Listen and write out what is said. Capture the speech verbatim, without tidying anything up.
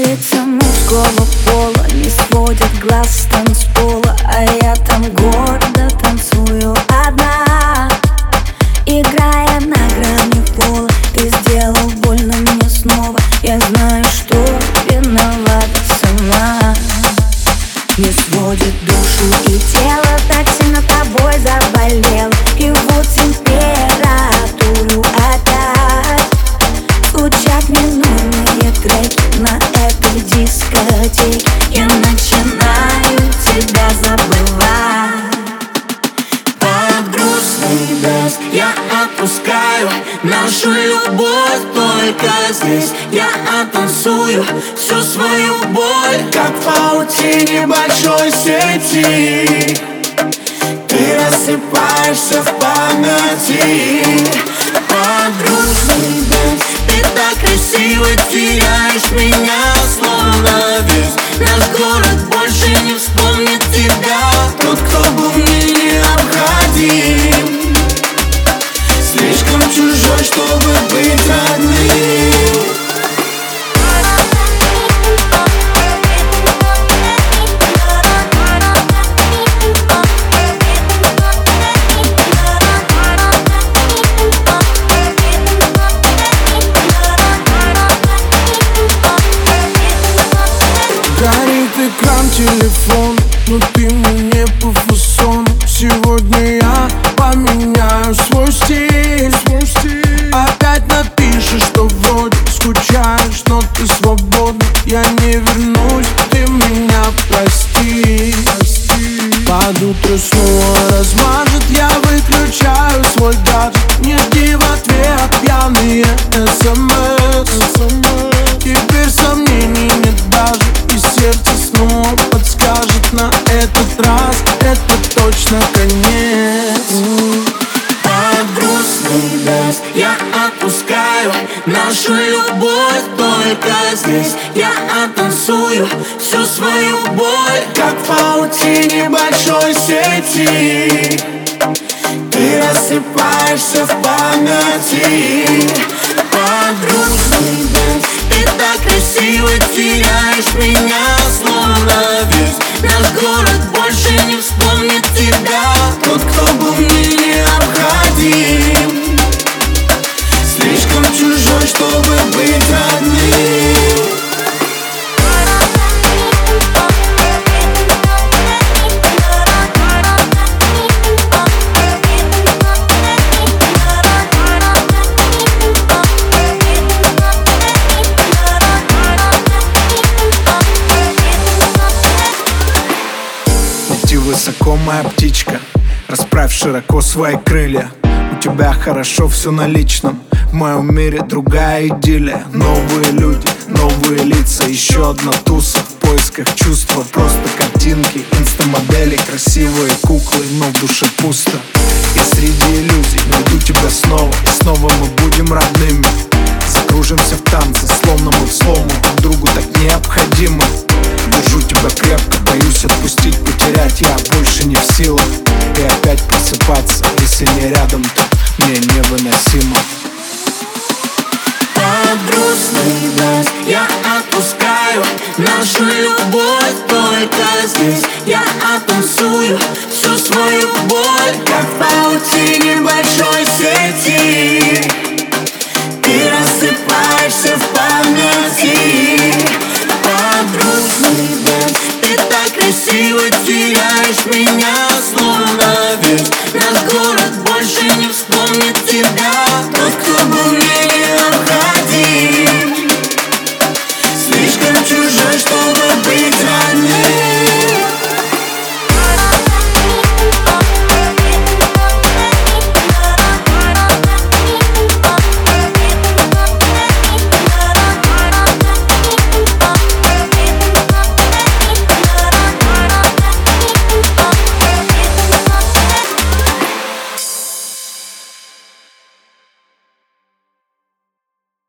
Лица мужского пола не сводят глаз с танцпола, а я там гордо танцую одна, играя на грани пола. Ты сделал больно мне снова, я знаю, что виновата сама. Не сводит душу и тело, так сильно тобой заболел. И вот температуру опять звучат ненужные треки на этой дискотеке. Я начинаю тебя забывать. Под грустный бес я отпускаю нашу любовь только здесь. Я оттанцую всю свою боль, как в паутине большой сети. Ты рассыпаешься в памяти. Под грустный бес ты так красиво теряешь меня, словно весь наш город больше не вспомнит тебя. Тот, кто был мне необходим, слишком чужой, чтобы быть родным. Горит экран телефона, но ты мне по фасону. Сегодня я поменяю свой стиль, свой стиль. Опять напишешь, что вроде скучаешь, но ты свободна. Я не вернусь, ты меня прости, прости. Под утро снова размажет, я выключаю свой гаджет. Не жди в ответ пьяные смс. Теперь сомнений нет даже, и сердце снова подскажет: на этот раз это точно конец. Под грустный бес я отпускаю нашу любовь только здесь. Я оттанцую всю свою боль, как в паутине большой сети. Ты рассыпаешься в памяти. Под грустный бес ты так красиво теряешь меня, словно весь наш город больше не вспомнит тебя. Тот, кто был мне необходим, слишком чужой, чтобы быть родным. Лети высоко, моя птичка, расправь широко свои крылья. У тебя хорошо все на личном, в моем мире другая идиллия. Новые люди, новые лица, еще одна туса в поисках чувства. Просто картинки, инстамодели, красивые куклы, но в душе пусто. И среди иллюзий найду тебя снова, и снова мы будем родными. Закружимся в танце, словно мы в слому, друг другу так необходимы. Держу тебя крепко, боюсь отпустить, потерять я больше не в силах. И опять просыпаться, если не рядом, то мне невыносимо. Под грустный бес я отпускаю нашу любовь только здесь. Я оттанцую всю свою боль, как в паутине большой сети. Ты рассыпаешься в памяти. Под грустный бес ты так красиво теряешь меня, словно весь наш город больше не вспомнит тебя.